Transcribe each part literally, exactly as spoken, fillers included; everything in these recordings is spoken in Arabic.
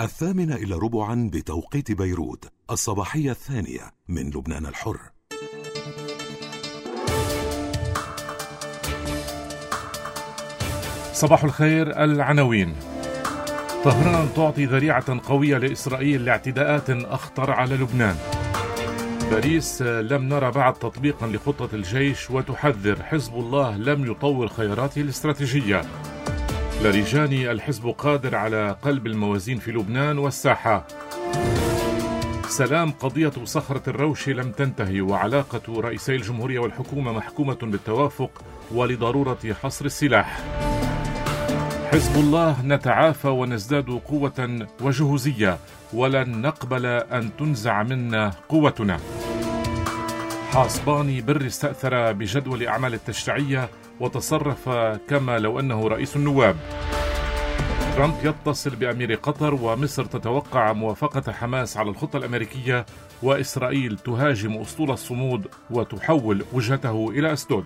الثامنة إلى ربعا بتوقيت بيروت، الصباحية الثانية من لبنان الحر. صباح الخير. العناوين: طهران تعطي ذريعة قوية لإسرائيل لاعتداءات أخطر على لبنان. باريس: لم نرى بعد تطبيقا لخطة الجيش، وتحذر حزب الله لم يطور خياراته الاستراتيجية. لاريجاني: الحزب قادر على قلب الموازين في لبنان والساحة. سلام: قضية صخرة الروشة لم تنتهي، وعلاقة رئيسي الجمهورية والحكومة محكومة بالتوافق ولضرورة حصر السلاح. حزب الله: نتعافى ونزداد قوة وجهوزية، ولن نقبل أن تنزع منا قوتنا. حاسباني: بر استأثر بجدول أعمال التشريعية وتصرف كما لو أنه رئيس النواب. ترامب يتصل بأمير قطر، ومصر تتوقع موافقة حماس على الخطة الأمريكية، وإسرائيل تهاجم أسطول الصمود وتحول وجهته إلى أسدود.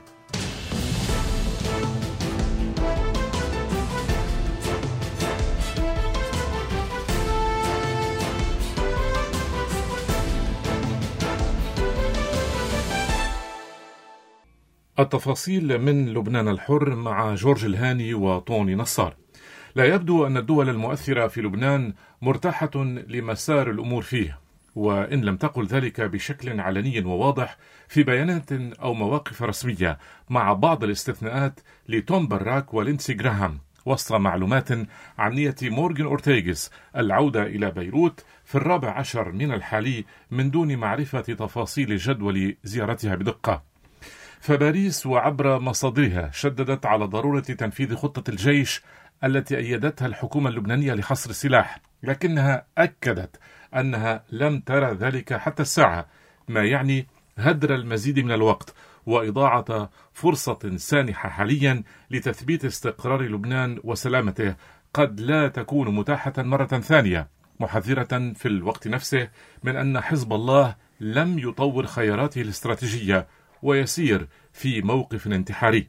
التفاصيل من لبنان الحر مع جورج الهاني وطوني نصار. لا يبدو أن الدول المؤثرة في لبنان مرتاحة لمسار الأمور فيه، وإن لم تقل ذلك بشكل علني وواضح في بيانات أو مواقف رسمية، مع بعض الاستثناءات لتوم براك ولينسي جراهام، وسط معلومات عن نية مورغان أورتيغس العودة إلى بيروت في الرابع عشر من الحالي من دون معرفة تفاصيل جدول زيارتها بدقة. فباريس وعبر مصادرها شددت على ضرورة تنفيذ خطة الجيش التي أيدتها الحكومة اللبنانية لحصر السلاح، لكنها أكدت أنها لم ترى ذلك حتى الساعة، ما يعني هدر المزيد من الوقت وإضاعة فرصة سانحة حاليا لتثبيت استقرار لبنان وسلامته قد لا تكون متاحة مرة ثانية، محذرة في الوقت نفسه من أن حزب الله لم يطور خياراته الاستراتيجية ويسير في موقف انتحاري.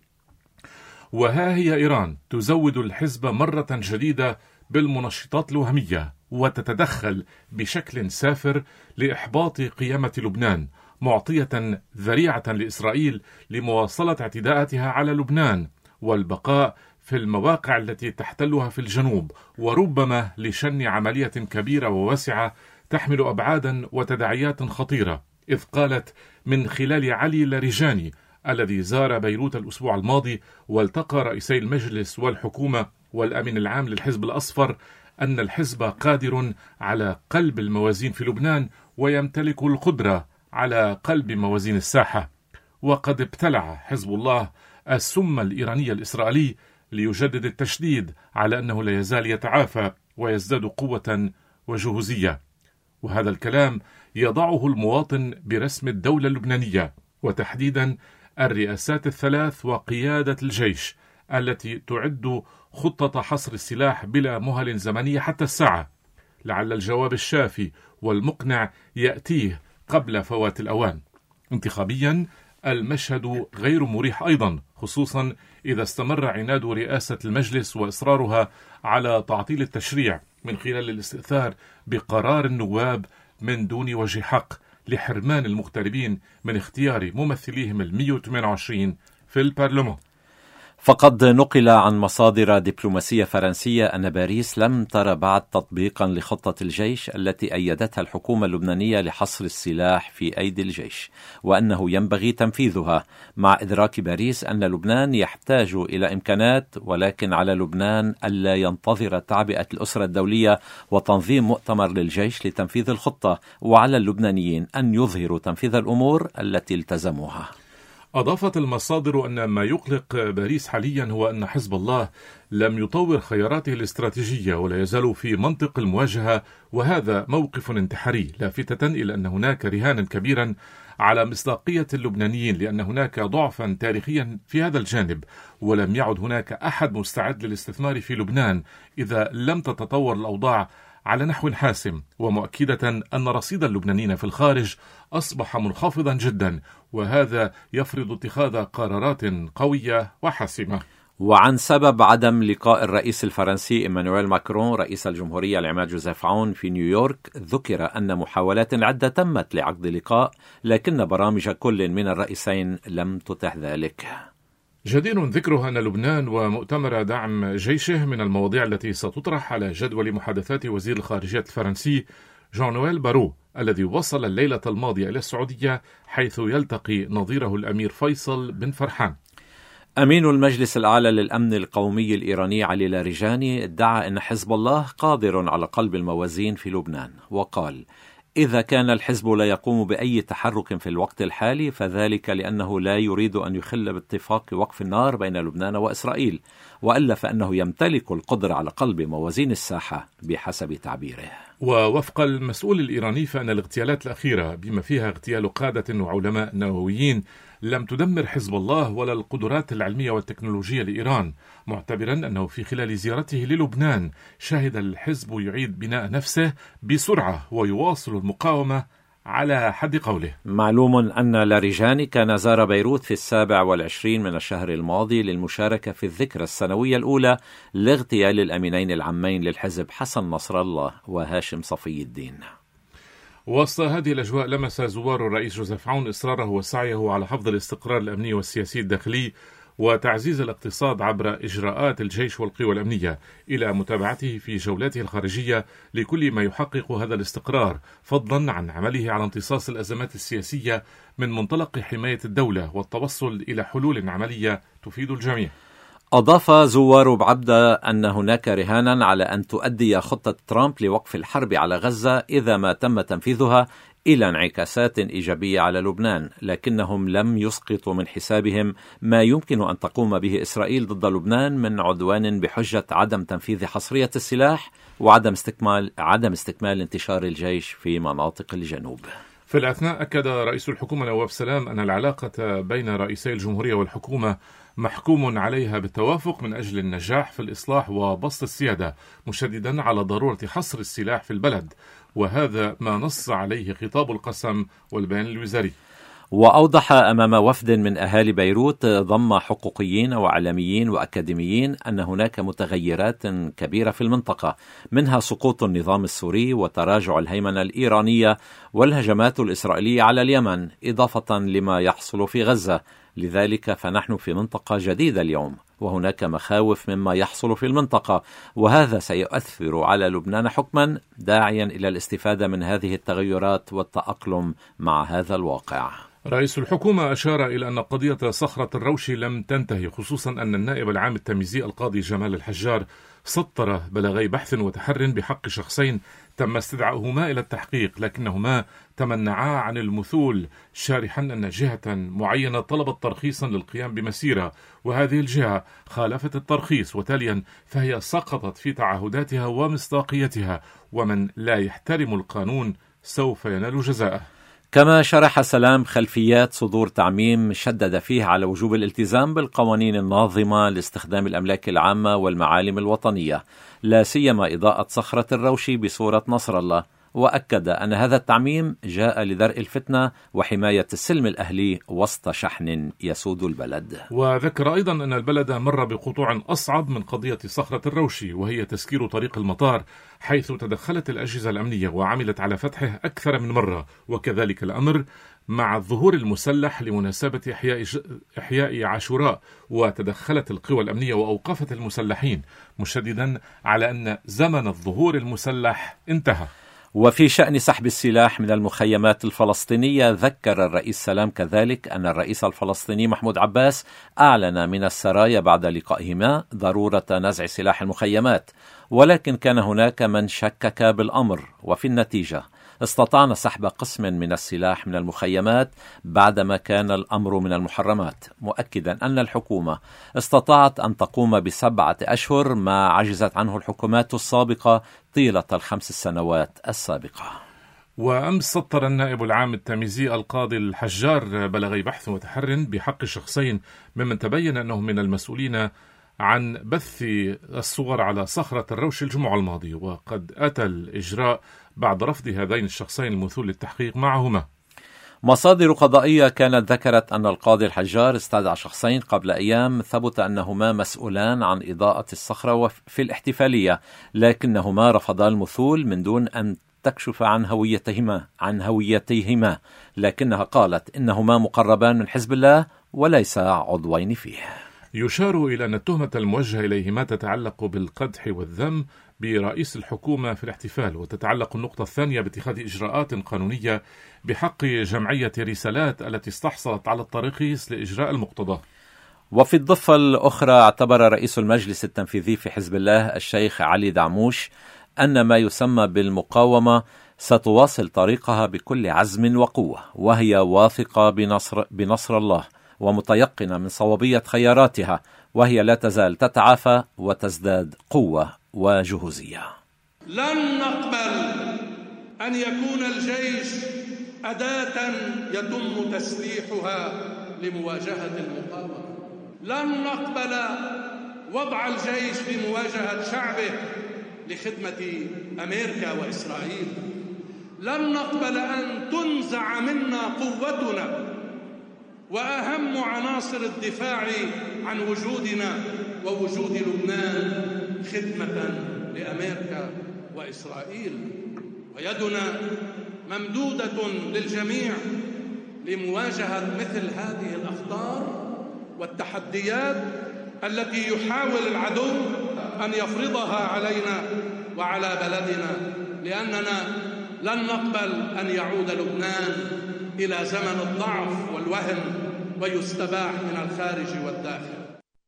وها هي إيران تزود الحزب مرة جديدة بالمنشطات الوهمية وتتدخل بشكل سافر لإحباط قيامة لبنان، معطية ذريعة لإسرائيل لمواصلة اعتداءاتها على لبنان والبقاء في المواقع التي تحتلها في الجنوب، وربما لشن عملية كبيرة وواسعة تحمل أبعادا وتداعيات خطيرة، إذ قالت من خلال علي لاريجاني الذي زار بيروت الأسبوع الماضي والتقى رئيسي المجلس والحكومة والأمين العام للحزب الأصفر أن الحزب قادر على قلب الموازين في لبنان ويمتلك القدرة على قلب موازين الساحة، وقد ابتلع حزب الله السم الإيراني الإسرائيلي ليجدد التشديد على أنه لا يزال يتعافى ويزداد قوة وجهوزية. وهذا الكلام يضعه المواطن برسم الدولة اللبنانية، وتحديدا الرئاسات الثلاث وقيادة الجيش التي تعد خطة حصر السلاح بلا مهل زمنية حتى الساعة، لعل الجواب الشافي والمقنع يأتيه قبل فوات الأوان. انتخابيا المشهد غير مريح أيضا، خصوصا إذا استمر عناد رئاسة المجلس وإصرارها على تعطيل التشريع من خلال الاستئثار بقرار النواب من دون وجه حق لحرمان المغتربين من اختيار ممثليهم المئة وثمانية وعشرين في البرلمان. فقد نقل عن مصادر دبلوماسية فرنسية أن باريس لم ترى بعد تطبيقا لخطة الجيش التي أيدتها الحكومة اللبنانية لحصر السلاح في أيدي الجيش، وأنه ينبغي تنفيذها، مع إدراك باريس أن لبنان يحتاج إلى إمكانات، ولكن على لبنان ألا ينتظر تعبئة الأسرة الدولية وتنظيم مؤتمر للجيش لتنفيذ الخطة، وعلى اللبنانيين أن يظهروا تنفيذ الأمور التي التزموها. أضافت المصادر أن ما يقلق باريس حاليا هو أن حزب الله لم يطور خياراته الاستراتيجية ولا يزال في منطق المواجهة، وهذا موقف انتحاري، لافتة إلى أن هناك رهانا كبيرا على مصداقية اللبنانيين، لأن هناك ضعفا تاريخيا في هذا الجانب، ولم يعد هناك أحد مستعد للاستثمار في لبنان إذا لم تتطور الأوضاع على نحو حاسم، ومؤكدة أن رصيد اللبنانيين في الخارج أصبح منخفضا جدا، وهذا يفرض اتخاذ قرارات قوية وحاسمة. وعن سبب عدم لقاء الرئيس الفرنسي إيمانويل ماكرون رئيس الجمهورية العماد جوزيف عون في نيويورك، ذكر أن محاولات عدة تمت لعقد لقاء، لكن برامج كل من الرئيسين لم تتح ذلك. جدير ذكره أن لبنان ومؤتمر دعم جيشه من المواضيع التي ستطرح على جدول محادثات وزير الخارجية الفرنسي جان نويل بارو الذي وصل الليلة الماضية إلى السعودية، حيث يلتقي نظيره الأمير فيصل بن فرحان. أمين المجلس الأعلى للأمن القومي الإيراني علي لاريجاني ادعى أن حزب الله قادر على قلب الموازين في لبنان، وقال: إذا كان الحزب لا يقوم بأي تحرك في الوقت الحالي فذلك لأنه لا يريد أن يخل باتفاق وقف النار بين لبنان وإسرائيل، وإلا فإنه يمتلك القدرة على قلب موازين الساحة بحسب تعبيره. ووفق المسؤول الإيراني فإن الاغتيالات الأخيرة بما فيها اغتيال قادة وعلماء نوويين لم تدمر حزب الله ولا القدرات العلمية والتكنولوجية لإيران، معتبرا أنه في خلال زيارته للبنان شهد الحزب يعيد بناء نفسه بسرعة ويواصل المقاومة على حد قوله. معلوم أن لاريجاني كان زار بيروت في السابع والعشرين من الشهر الماضي للمشاركة في الذكرى السنوية الأولى لاغتيال الأمينين العامين للحزب حسن نصر الله وهاشم صفي الدين. وسط هذه الأجواء لمس زوار الرئيس جوزيف عون إصراره وسعيه على حفظ الاستقرار الأمني والسياسي الداخلي وتعزيز الاقتصاد عبر إجراءات الجيش والقوى الأمنية، إلى متابعته في جولاته الخارجية لكل ما يحقق هذا الاستقرار، فضلا عن عمله على امتصاص الأزمات السياسية من منطلق حماية الدولة والتوصل إلى حلول عملية تفيد الجميع. أضاف زوار بعبدة أن هناك رهانا على أن تؤدي خطة ترامب لوقف الحرب على غزة إذا ما تم تنفيذها إلى انعكاسات إيجابية على لبنان، لكنهم لم يسقطوا من حسابهم ما يمكن أن تقوم به إسرائيل ضد لبنان من عدوان بحجة عدم تنفيذ حصرية السلاح وعدم استكمال عدم استكمال انتشار الجيش في مناطق الجنوب. في الأثناء أكد رئيس الحكومة نواف سلام أن العلاقة بين رئيسي الجمهورية والحكومة محكوم عليها بالتوافق من أجل النجاح في الإصلاح وبسط السيادة، مشددا على ضرورة حصر السلاح في البلد، وهذا ما نص عليه خطاب القسم والبيان الوزاري. وأوضح أمام وفد من أهالي بيروت ضم حقوقيين وإعلاميين وأكاديميين أن هناك متغيرات كبيرة في المنطقة، منها سقوط النظام السوري وتراجع الهيمنة الإيرانية والهجمات الإسرائيلية على اليمن، إضافة لما يحصل في غزة. لذلك فنحن في منطقة جديدة اليوم، وهناك مخاوف مما يحصل في المنطقة، وهذا سيؤثر على لبنان حكما، داعيا إلى الاستفادة من هذه التغيرات والتأقلم مع هذا الواقع. رئيس الحكومة أشار إلى أن قضية صخرة الروشي لم تنتهي، خصوصا أن النائب العام التمييزي القاضي جمال الحجار سطر بلاغي بحث وتحر بحق شخصين تم استدعاؤهما إلى التحقيق، لكنهما تمنعا عن المثول، شارحا أن جهة معينة طلبت ترخيصا للقيام بمسيرة، وهذه الجهة خالفت الترخيص، وتاليا فهي سقطت في تعهداتها ومصداقيتها، ومن لا يحترم القانون سوف ينال جزاءه. كما شرح سلام خلفيات صدور تعميم شدد فيه على وجوب الالتزام بالقوانين الناظمة لاستخدام الأملاك العامة والمعالم الوطنية، لا سيما إضاءة صخرة الروشي بصورة نصر الله، وأكد أن هذا التعميم جاء لدرء الفتنة وحماية السلم الأهلي وسط شحن يسود البلد. وذكر أيضا أن البلد مر بقطوع أصعب من قضية صخرة الروشي، وهي تسكير طريق المطار، حيث تدخلت الأجهزة الأمنية وعملت على فتحه أكثر من مرة، وكذلك الأمر مع الظهور المسلح لمناسبة إحياء, إحياء عاشوراء، وتدخلت القوى الأمنية وأوقفت المسلحين، مشددا على أن زمن الظهور المسلح انتهى. وفي شأن سحب السلاح من المخيمات الفلسطينية، ذكر الرئيس سلام كذلك أن الرئيس الفلسطيني محمود عباس أعلن من السرايا بعد لقائهما ضرورة نزع سلاح المخيمات، ولكن كان هناك من شكك بالأمر، وفي النتيجة استطعنا سحب قسم من السلاح من المخيمات بعدما كان الأمر من المحرمات، مؤكدا أن الحكومة استطاعت أن تقوم بسبعة أشهر ما عجزت عنه الحكومات السابقة طيلة الخمس سنوات السابقة. وأمس سطر النائب العام التمييزي القاضي الحجار بلاغي بحث وتحر بحق شخصين ممن تبين أنهم من المسؤولين عن بث الصور على صخرة الروشي الجمعة الماضي، وقد أتى الإجراء بعد رفض هذين الشخصين المثول للتحقيق معهما. مصادر قضائية كانت ذكرت أن القاضي الحجار استدعى شخصين قبل أيام ثبت أنهما مسؤولان عن إضاءة الصخرة في الاحتفالية، لكنهما رفضا المثول من دون أن تكشف عن هويتهما عن هويتيهما لكنها قالت إنهما مقربان من حزب الله وليس عضوين فيه. يشار إلى أن التهمة الموجهة إليهما تتعلق بالقدح والذم برئيس الحكومة في الاحتفال، وتتعلق النقطة الثانية باتخاذ إجراءات قانونية بحق جمعية رسالات التي استحصلت على التراخيص لإجراء المقتضى. وفي الضفة الأخرى اعتبر رئيس المجلس التنفيذي في حزب الله الشيخ علي دعموش أن ما يسمى بالمقاومة ستواصل طريقها بكل عزم وقوة، وهي واثقة بنصر, بنصر الله ومتيقنة من صوابية خياراتها، وهي لا تزال تتعافى وتزداد قوة وجهوزية. لن نقبل أن يكون الجيش أداة يتم تسليحها لمواجهة المقاومة. لن نقبل وضع الجيش في مواجهة شعبه لخدمة أمريكا وإسرائيل. لن نقبل أن تنزع منا قوتنا وأهم عناصر الدفاع عن وجودنا ووجود لبنان خدمة لأمريكا وإسرائيل. ويدنا ممدودة للجميع لمواجهة مثل هذه الأخطار والتحديات التي يحاول العدو أن يفرضها علينا وعلى بلدنا، لأننا لن نقبل أن يعود لبنان إلى زمن الضعف والوهن ويستباح من الخارج والداخل.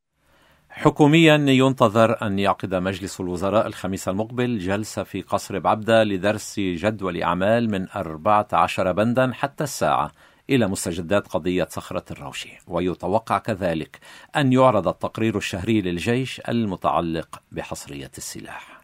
حكوميا ينتظر أن يعقد مجلس الوزراء الخميس المقبل جلسة في قصر بعبدة لدرس جدول أعمال من أربعة عشر بندا حتى الساعة إلى مستجدات قضية صخرة الروشي، ويتوقع كذلك أن يعرض التقرير الشهري للجيش المتعلق بحصرية السلاح.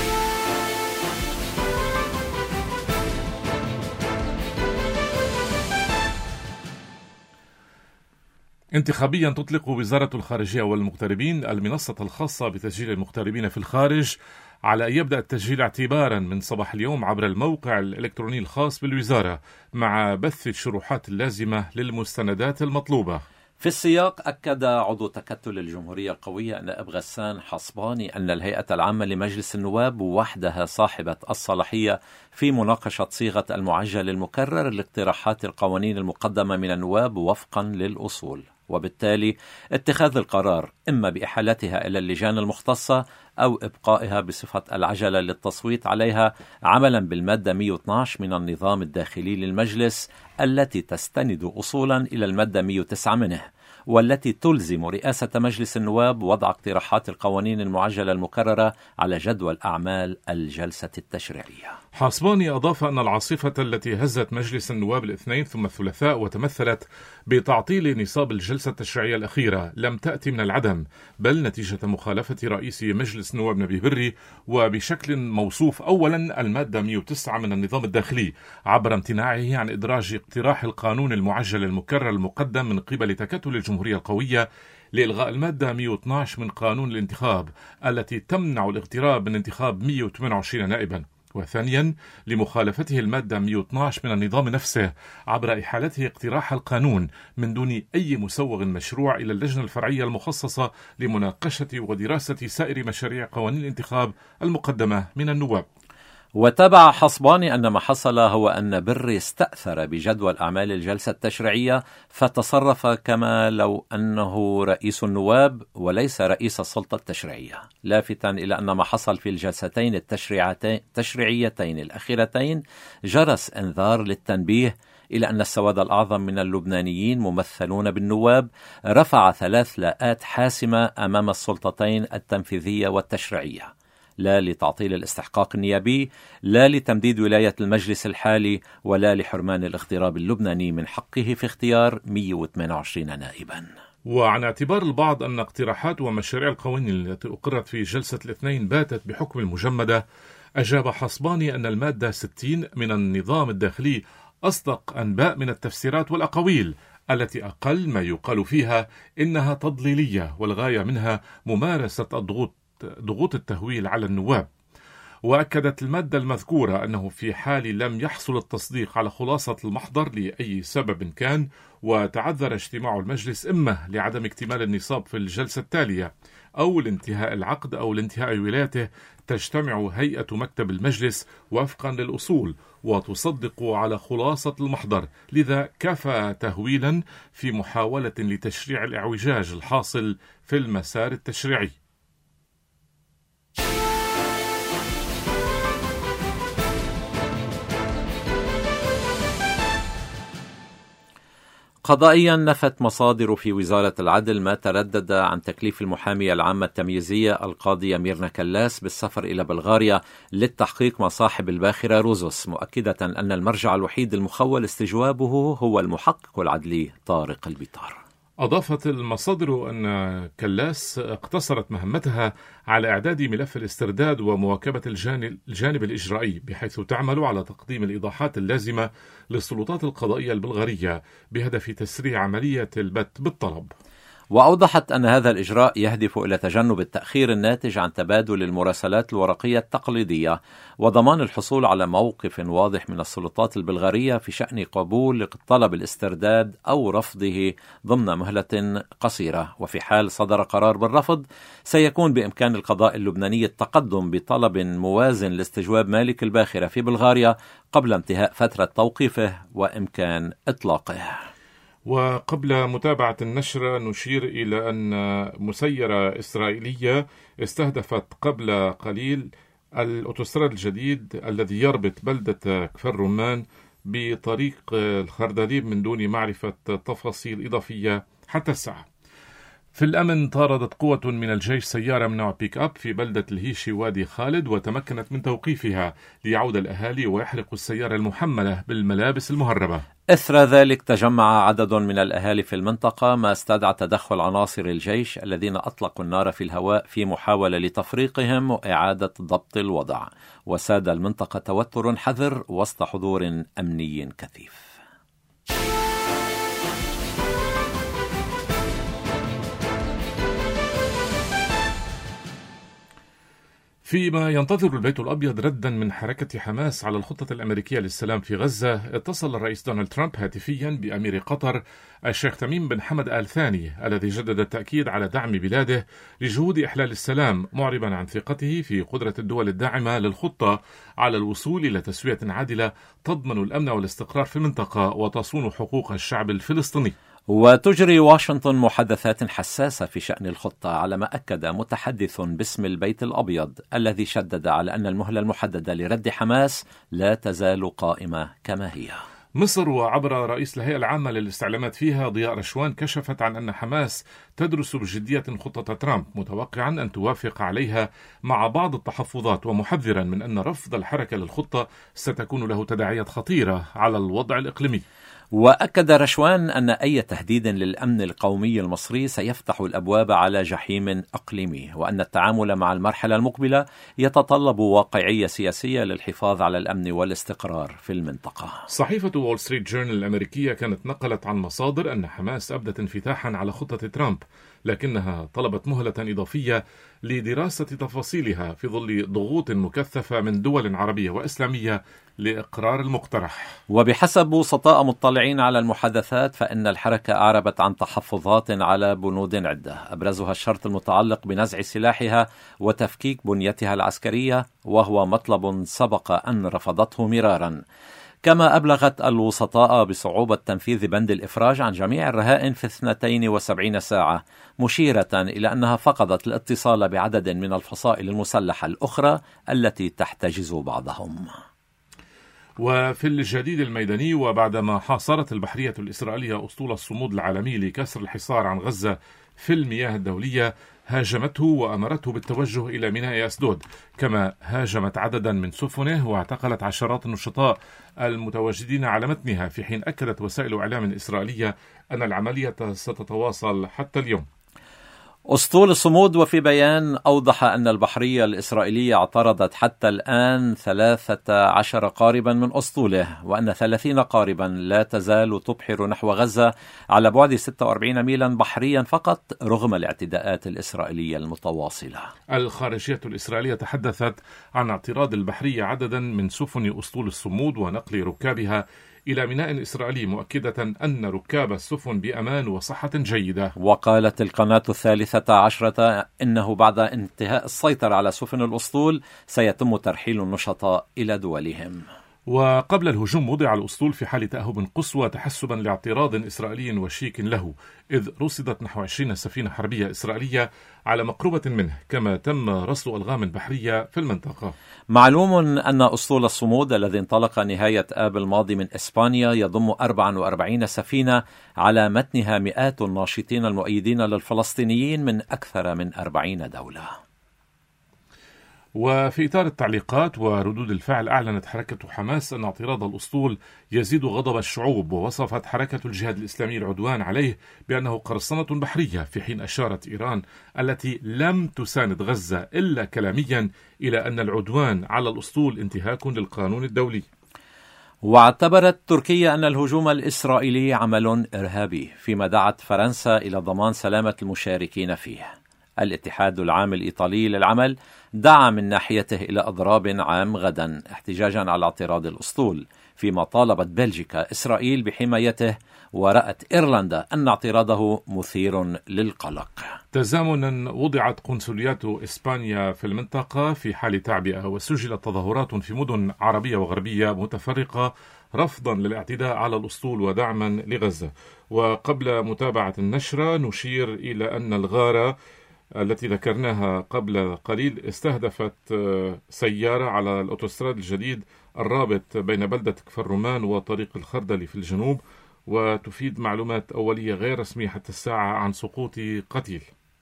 انتخابيا تطلق وزارة الخارجية والمغتربين المنصة الخاصة بتسجيل المغتربين في الخارج على أن يبدأ التسجيل اعتبارا من صباح اليوم عبر الموقع الإلكتروني الخاص بالوزارة مع بث الشروحات اللازمة للمستندات المطلوبة. في السياق أكد عضو تكتل الجمهورية القوية نائب غسان حصباني أن الهيئة العامة لمجلس النواب وحدها صاحبة الصلاحية في مناقشة صيغة المعجل المكرر لاقتراحات القوانين المقدمة من النواب وفقا للأصول، وبالتالي اتخاذ القرار إما بإحالتها إلى اللجان المختصة أو إبقائها بصفة العجلة للتصويت عليها عملا بالمادة مئة واثني عشر من النظام الداخلي للمجلس التي تستند أصولا إلى المادة مئة وتسعة منه، والتي تلزم رئاسة مجلس النواب وضع اقتراحات القوانين المعجلة المكررة على جدول أعمال الجلسة التشريعية. حصباني أضاف أن العاصفة التي هزت مجلس النواب الاثنين ثم الثلاثاء وتمثلت بتعطيل نصاب الجلسة التشريعية الأخيرة لم تأتي من العدم، بل نتيجة مخالفة رئيس مجلس النواب نبيه بري وبشكل موصوف أولا المادة مئة وتسعة من النظام الداخلي عبر امتناعه عن إدراج اقتراح القانون المعجل المكرر المقدم من قبل تكتل الجمهورية القوية لإلغاء المادة مئة واثني عشر من قانون الانتخاب التي تمنع الاغتراب من انتخاب مئة وثمانية وعشرين نائبا، وثانيا لمخالفته المادة مئة واثني عشر من النظام نفسه عبر إحالته اقتراح القانون من دون أي مسوغ مشروع إلى اللجنة الفرعية المخصصة لمناقشة ودراسة سائر مشاريع قوانين الانتخاب المقدمة من النواب. وتابع حصباني أن ما حصل هو أن بري استأثر بجدول أعمال الجلسة التشريعية فتصرف كما لو أنه رئيس النواب وليس رئيس السلطة التشريعية، لافتا إلى أن ما حصل في الجلستين التشريعيتين الأخيرتين جرس إنذار للتنبيه إلى أن السواد الأعظم من اللبنانيين ممثلون بالنواب رفع ثلاث لاءات حاسمة أمام السلطتين التنفيذية والتشريعية، لا لتعطيل الاستحقاق النيابي، لا لتمديد ولاية المجلس الحالي، ولا لحرمان الاغتراب اللبناني من حقه في اختيار مئة وثمانية وعشرين نائبا. وعن اعتبار البعض أن اقتراحات ومشاريع القوانين التي أقرت في جلسة الاثنين باتت بحكم المجمدة، أجاب حصباني أن المادة ستين من النظام الداخلي أصدق أنباء من التفسيرات والأقاويل التي أقل ما يقال فيها إنها تضليلية والغاية منها ممارسة الضغوط ضغوط التهويل على النواب. وأكدت المادة المذكورة أنه في حال لم يحصل التصديق على خلاصة المحضر لأي سبب كان، وتعذر اجتماع المجلس إما لعدم اكتمال النصاب في الجلسة التالية أو لانتهاء العقد أو لانتهاء ولايته، تجتمع هيئة مكتب المجلس وفقا للأصول وتصدق على خلاصة المحضر. لذا كفى تهويلا في محاولة لتشريع الإعوجاج الحاصل في المسار التشريعي. قضائيا نفت مصادر في وزارة العدل ما تردد عن تكليف المحامية العامة التمييزية القاضية ميرنا كلاس بالسفر إلى بلغاريا للتحقيق مع صاحب الباخرة روزوس، مؤكدة أن المرجع الوحيد المخول استجوابه هو المحقق العدلي طارق البيطار. أضافت المصادر أن كلاس اقتصرت مهمتها على إعداد ملف الاسترداد ومواكبة الجانب الإجرائي، بحيث تعمل على تقديم الإيضاحات اللازمة للسلطات القضائية البلغارية بهدف تسريع عملية البت بالطلب. وأوضحت أن هذا الإجراء يهدف إلى تجنب التأخير الناتج عن تبادل المراسلات الورقية التقليدية، وضمان الحصول على موقف واضح من السلطات البلغارية في شأن قبول طلب الاسترداد أو رفضه ضمن مهلة قصيرة. وفي حال صدر قرار بالرفض، سيكون بإمكان القضاء اللبناني التقدم بطلب موازن لاستجواب مالك الباخرة في بلغاريا قبل انتهاء فترة توقيفه وإمكان إطلاقه. وقبل متابعة النشرة نشير إلى أن مسيرة إسرائيلية استهدفت قبل قليل الأوتوستراد الجديد الذي يربط بلدة كفر رمان بطريق الخردليب من دون معرفة تفاصيل إضافية حتى الساعة. في الأمن طاردت قوة من الجيش سيارة من نوع بيك أب في بلدة الهيشي وادي خالد، وتمكنت من توقيفها ليعود الأهالي ويحرقوا السيارة المحملة بالملابس المهربة. إثر ذلك تجمع عدد من الأهالي في المنطقة، ما استدعى تدخل عناصر الجيش الذين أطلقوا النار في الهواء في محاولة لتفريقهم وإعادة ضبط الوضع. وساد المنطقة توتر حذر وسط حضور أمني كثيف. فيما ينتظر البيت الأبيض ردا من حركة حماس على الخطة الأمريكية للسلام في غزة، اتصل الرئيس دونالد ترامب هاتفيا بأمير قطر الشيخ تميم بن حمد آل ثاني الذي جدد التأكيد على دعم بلاده لجهود إحلال السلام، معربا عن ثقته في قدرة الدول الداعمة للخطة على الوصول إلى تسوية عادلة تضمن الأمن والاستقرار في المنطقة وتصون حقوق الشعب الفلسطيني. وتجري واشنطن محادثات حساسة في شأن الخطة، على ما أكد متحدث باسم البيت الأبيض الذي شدد على أن المهلة المحددة لرد حماس لا تزال قائمة كما هي. مصر وعبر رئيس الهيئة العامة للاستعلامات فيها ضياء رشوان كشفت عن أن حماس تدرس بجدية خطة ترامب، متوقعا أن توافق عليها مع بعض التحفظات، ومحذرا من أن رفض الحركة للخطة ستكون له تداعيات خطيرة على الوضع الإقليمي. وأكد رشوان أن أي تهديد للأمن القومي المصري سيفتح الأبواب على جحيم إقليمي، وأن التعامل مع المرحلة المقبلة يتطلب واقعية سياسية للحفاظ على الأمن والاستقرار في المنطقة. صحيفة وول ستريت جورنال الأمريكية كانت نقلت عن مصادر أن حماس أبدت انفتاحا على خطة ترامب، لكنها طلبت مهلة إضافية لدراسة تفاصيلها في ظل ضغوط مكثفة من دول عربية وإسلامية لإقرار المقترح. وبحسب وسطاء مطلعين على المحادثات، فإن الحركة أعربت عن تحفظات على بنود عدة، أبرزها الشرط المتعلق بنزع سلاحها وتفكيك بنيتها العسكرية، وهو مطلب سبق أن رفضته مرارا. كما أبلغت الوسطاء بصعوبة تنفيذ بند الإفراج عن جميع الرهائن في اثنتين وسبعين ساعة، مشيرة إلى أنها فقدت الاتصال بعدد من الفصائل المسلحة الأخرى التي تحتجز بعضهم. وفي الجديد الميداني، وبعدما حاصرت البحرية الإسرائيلية أسطول الصمود العالمي لكسر الحصار عن غزة في المياه الدولية، هاجمته وأمرته بالتوجه إلى ميناء أسدود، كما هاجمت عددا من سفنه واعتقلت عشرات النشطاء المتواجدين على متنها، في حين أكدت وسائل إعلام إسرائيلية أن العملية ستتواصل حتى اليوم. أسطول الصمود. وفي بيان أوضح أن البحرية الإسرائيلية اعترضت حتى الآن ثلاثة عشر قاربا من أسطوله، وأن ثلاثين قاربا لا تزال تبحر نحو غزة على بعد ستة وأربعين ميلا بحريا فقط رغم الاعتداءات الإسرائيلية المتواصلة. الخارجية الإسرائيلية تحدثت عن اعتراض البحرية عددا من سفن أسطول الصمود ونقل ركابها إلى ميناء إسرائيلي، مؤكدة أن ركاب السفن بأمان وصحة جيدة. وقالت القناة الثالثة عشرة إنه بعد انتهاء السيطرة على سفن الأسطول سيتم ترحيل النشطاء إلى دولهم. وقبل الهجوم وضع الأسطول في حال تأهب قصوى تحسبا لاعتراض إسرائيلي وشيك له، إذ رصدت نحو عشرين سفينة حربية إسرائيلية على مقربة منه، كما تم رصد ألغام بحرية في المنطقة. معلوم أن أسطول الصمود الذي انطلق نهاية آب الماضي من إسبانيا يضم أربعة وأربعين سفينة على متنها مئات الناشطين المؤيدين للفلسطينيين من أكثر من أربعين دولة. وفي إطار التعليقات وردود الفعل، أعلنت حركة حماس أن اعتراض الأسطول يزيد غضب الشعوب، ووصفت حركة الجهاد الإسلامي العدوان عليه بأنه قرصنة بحرية، في حين أشارت إيران التي لم تساند غزة إلا كلاميا إلى أن العدوان على الأسطول انتهاك للقانون الدولي. واعتبرت تركيا أن الهجوم الإسرائيلي عمل إرهابي، فيما دعت فرنسا إلى ضمان سلامة المشاركين فيه. الاتحاد العام الإيطالي للعمل دعا من ناحيته إلى أضراب عام غدا احتجاجا على اعتراض الأسطول، فيما طالبت بلجيكا إسرائيل بحمايته، ورأت إيرلندا أن اعتراضه مثير للقلق. تزامنا وضعت قنصليات إسبانيا في المنطقة في حال تعبئة، وسجلت تظاهرات في مدن عربية وغربية متفرقة رفضا للاعتداء على الأسطول ودعما لغزة. وقبل متابعة النشرة نشير إلى أن الغارة التي ذكرناها قبل قليل استهدفت سيارة على الأوتوستراد الجديد الرابط بين بلدة كفر رومان وطريق الخردلي في الجنوب، وتفيد معلومات أولية غير رسمية حتى الساعة عن سقوط قتيل.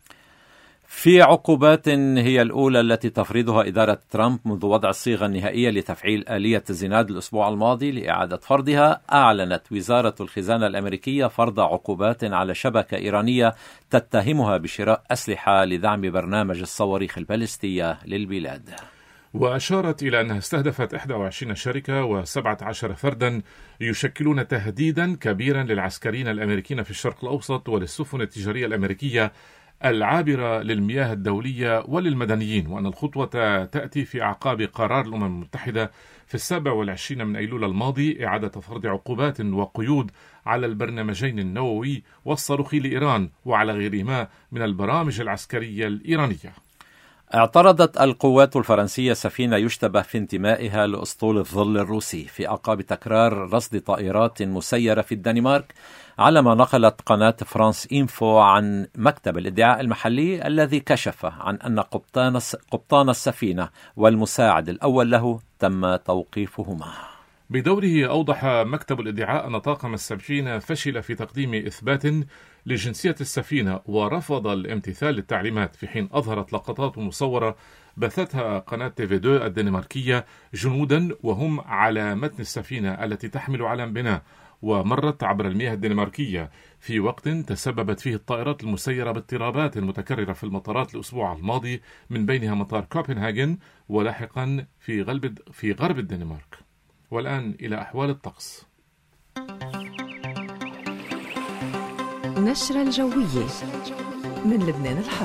في عقوبات هي الأولى التي تفرضها إدارة ترامب منذ وضع الصيغة النهائية لتفعيل آلية الزناد الأسبوع الماضي لإعادة فرضها، أعلنت وزارة الخزانة الأمريكية فرض عقوبات على شبكة إيرانية تتهمها بشراء أسلحة لدعم برنامج الصواريخ البالستية للبلاد. وأشارت إلى أنها استهدفت إحدى وعشرين شركة وسبعة عشر فردا يشكلون تهديدا كبيرا للعسكريين الأمريكيين في الشرق الأوسط وللسفن التجارية الأمريكية العابرة للمياه الدولية وللمدنيين، وأن الخطوة تأتي في أعقاب قرار الأمم المتحدة في السابع والعشرين من أيلول الماضي إعادة فرض عقوبات وقيود على البرنامجين النووي والصاروخي لإيران وعلى غيرهما من البرامج العسكرية الإيرانية. اعترضت القوات الفرنسية سفينة يشتبه في انتمائها لأسطول الظل الروسي في أعقاب تكرار رصد طائرات مسيرة في الدنمارك، على ما نقلت قناة فرانس إنفو عن مكتب الادعاء المحلي الذي كشف عن أن قبطان قبطان السفينة والمساعد الأول له تم توقيفهما. بدوره أوضح مكتب الادعاء أن طاقم السفينة فشل في تقديم إثبات لجنسية السفينة ورفض الامتثال للتعليمات، في حين أظهرت لقطات مصورة بثتها قناة تي في اثنين الدنماركية جنودا وهم على متن السفينة التي تحمل علم بناء ومرت عبر المياه الدنماركية في وقت تسببت فيه الطائرات المسيرة باضطرابات متكررة في المطارات الأسبوع الماضي، من بينها مطار كوبنهاجن ولاحقا في غرب في غرب الدنمارك. والآن إلى أحوال الطقس. نشرة الجوية من لبنان الحر.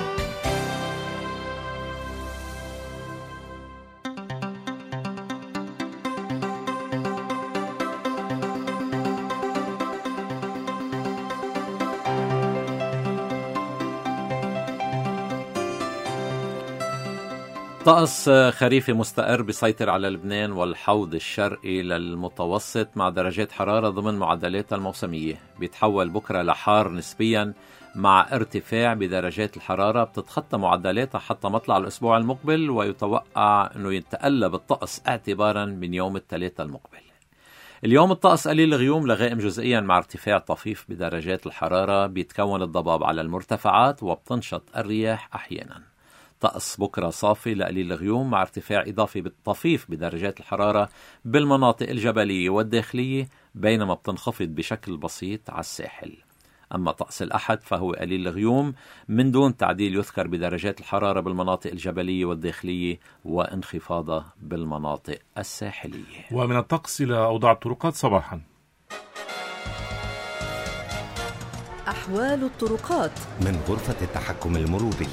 طقس خريفي مستقر بيسيطر على لبنان والحوض الشرقي للمتوسط مع درجات حرارة ضمن معدلاتها الموسمية. بيتحول بكرة لحار نسبيا مع ارتفاع بدرجات الحرارة بتتخطى معدلاتها حتى مطلع الأسبوع المقبل، ويتوقع أنه يتقلب الطقس اعتبارا من يوم الثلاثاء المقبل. اليوم الطقس قليل الغيوم لغائم جزئيا مع ارتفاع طفيف بدرجات الحرارة، بيتكون الضباب على المرتفعات وبتنشط الرياح أحيانا. طقس بكرة صافي لقليل الغيوم مع ارتفاع إضافي بالطفيف بدرجات الحرارة بالمناطق الجبلية والداخلية، بينما بتنخفض بشكل بسيط على الساحل. أما طقس الأحد فهو قليل الغيوم من دون تعديل، يذكر بدرجات الحرارة بالمناطق الجبلية والداخلية وانخفاضة بالمناطق الساحلية. ومن الطقس إلى أوضاع الطرقات صباحا. أحوال الطرقات من غرفة التحكم المروري.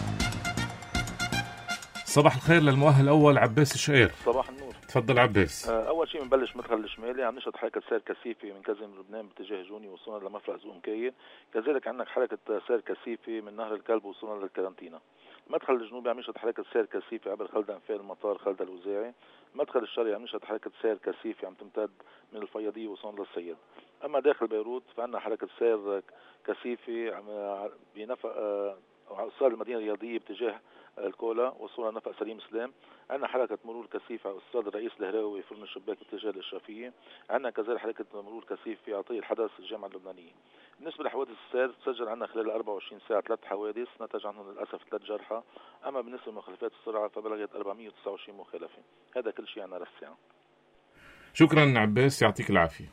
صباح الخير للمؤهل الأول عباس الشقير. صباح النور. تفضل عباس. أول شيء بنبلش مدخل الشمالي، عم نشهد حركة سير كثيفة من كازينو لبنان باتجاه جوني وصولا لمفرق زقومكاية. كذلك عندك حركة سير كثيفة من نهر الكلب وصولا للكارنتينا. المدخل الجنوبي عم نشهد حركة سير كثيفة عبر خلدة انفال المطار خلدة الوزاعي. المدخل الشرقي عم نشهد حركة سير كثيفة عم تمتد من الفياضية وصولا للسيد. أما داخل بيروت فعندنا حركة سير كثيفة عم بنفق وصال المدينة الرياضية باتجاه الكولا وصولا نفق سليم سلام. عندنا حركة مرور كثيفة على استاد الرئيس الهراوي فرن الشباك باتجاه الإشرافية. عندنا كذلك حركة مرور كثيف في عطية الحدث الجامعة اللبنانية. بالنسبة لحوادث السير تسجل عندنا خلال أربعة وعشرين ساعة ثلاث حوادث نتج عنهم للأسف ثلاث جرحى. أما بالنسبة لمخالفات السرعة فبلغت أربعمئة وتسعة وعشرين مخالفة. هذا كل شيء عنا للساعة. شكرا عباس، يعطيك العافية.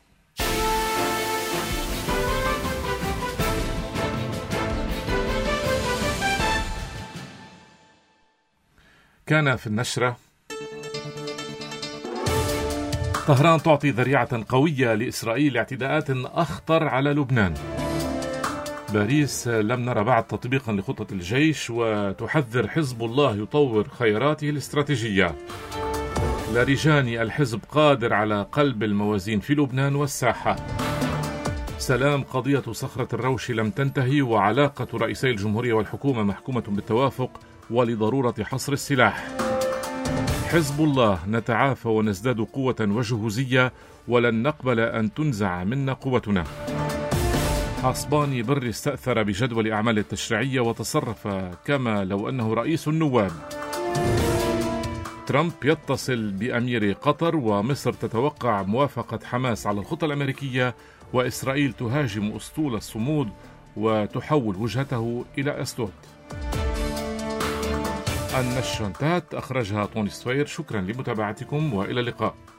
كان في النشرة: طهران تعطي ذريعة قوية لإسرائيل لاعتداءات أخطر على لبنان. باريس: لم نرى بعد تطبيقا لخطة الجيش، وتحذر حزب الله يطور خياراته الاستراتيجية. لاريجاني: الحزب قادر على قلب الموازين في لبنان والساحة. سلام: قضية صخرة الروش لم تنتهي، وعلاقة رئيسي الجمهورية والحكومة محكومة بالتوافق ولضرورة حصر السلاح. حزب الله: نتعافى ونزداد قوة وجهوزية، ولن نقبل أن تنزع منا قوتنا. حصباني: بري استأثر بجدول أعمال التشريعية وتصرف كما لو أنه رئيس النواب. ترامب يتصل بأمير قطر، ومصر تتوقع موافقة حماس على الخطة الأمريكية، وإسرائيل تهاجم أسطول الصمود وتحول وجهته إلى أسدود. النشرة انتهت، أخرجها طوني ستوير. شكرا لمتابعتكم وإلى اللقاء.